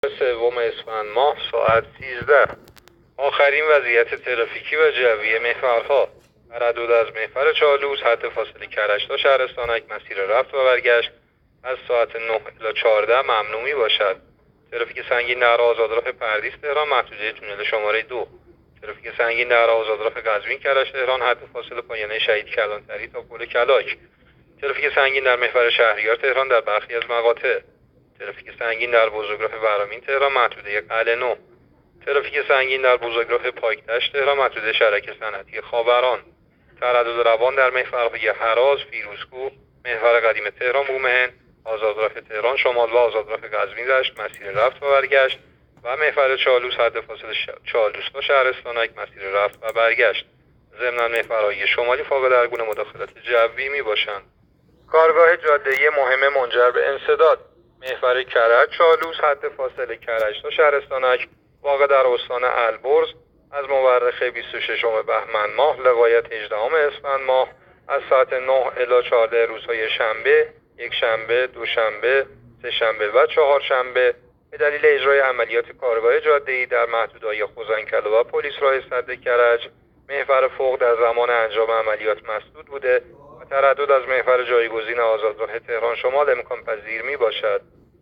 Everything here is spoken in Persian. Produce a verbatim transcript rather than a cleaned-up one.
سوم اسفند ماه ساعت سیزده. آخرین وضعیت ترافیکی و جوی محورها: تردد از محور چالوس حد فاصله کرج تا شهرستانک مسیر رفت و برگشت از ساعت نه الی چهارده ممنوع می باشد. ترافیک سنگین در آزادراه پردیس تهران محدوده تونل شماره دو. ترافیک سنگین در آزادراه قزوین کرج تهران حد فاصله پایانه شهید کلانتری تا پل کلاک. ترافیک سنگین در محور شهریار تهران در برخی از مقاطع. ترافیک سنگین در بزرگراه برامین تهران محدوده قلعه نو. ترافیک سنگین در بزرگراه پایتشت تهران محدوده شرک صنعتی خاوران. تردد روان در محورهای هراز، فیروزکوه، محور قدیم تهران بومهن، آزادراه تهران شمال و آزادراه قزوین رشت مسیر رفت و برگشت و محور چالوس حد فاصله چالوس تا شهرستانک مسیر رفت و برگشت. ضمناً محورهای شمالی فاقد هر گونه مداخلت جوی می باشند. کارگاه جاده‌ای مهم منجر به انسداد: محور کرج چالوس حد فاصله کرج تا شهرستانک واقع در استان البرز از مورخ بیست و ششم بهمن ماه لغایت هجدهم اسفند ماه از ساعت نه الی چهارده روزهای شنبه، یک شنبه، دوشنبه، سه شنبه و چهارشنبه به دلیل اجرای عملیات کارگاه جاده‌ای در محدوده‌های خوزنکله و پلیس راه سد کرج محور فوق در زمان انجام عملیات مسدود بوده و تردد از محور جایگزین آزادراه تهران شمال امکان پذیر می باشد.